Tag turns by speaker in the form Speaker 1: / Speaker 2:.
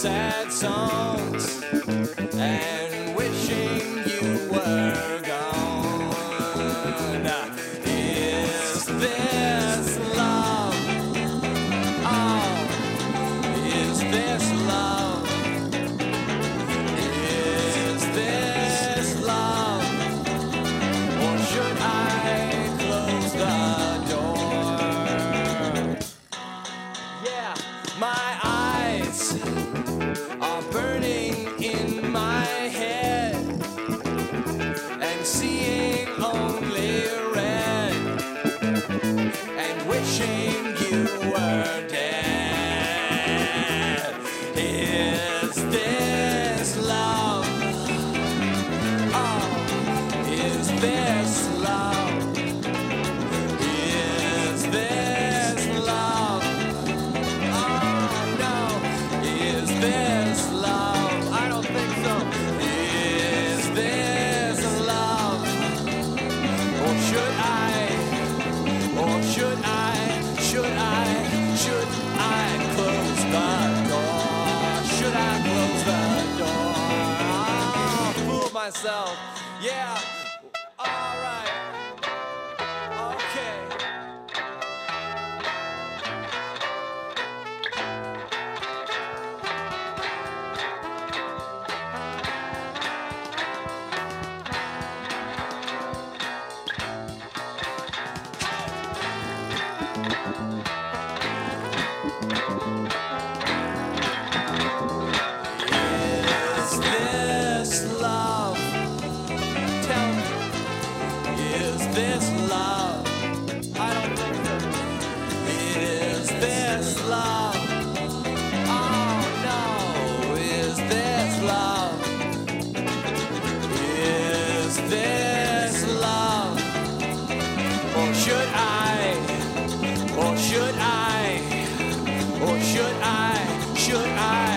Speaker 1: sad songs and wishing you were gone. Is this love? Oh, is this love? Is this love? Or should I close the door? Yeah, my eyes are burning in my head and seeing only red and wishing you were dead. Is this love? Oh, is this love? Is this love? Oh no, is this love? I don't think so. Is this love? Or should I close the door? Should I close the door? Oh, fool myself. Yeah. All right. Okay. Is this love? Tell me, is this love? I don't think so. Is this love? Oh no, is this love? Is this love? Or should I? Or should I? Or should I? Should I?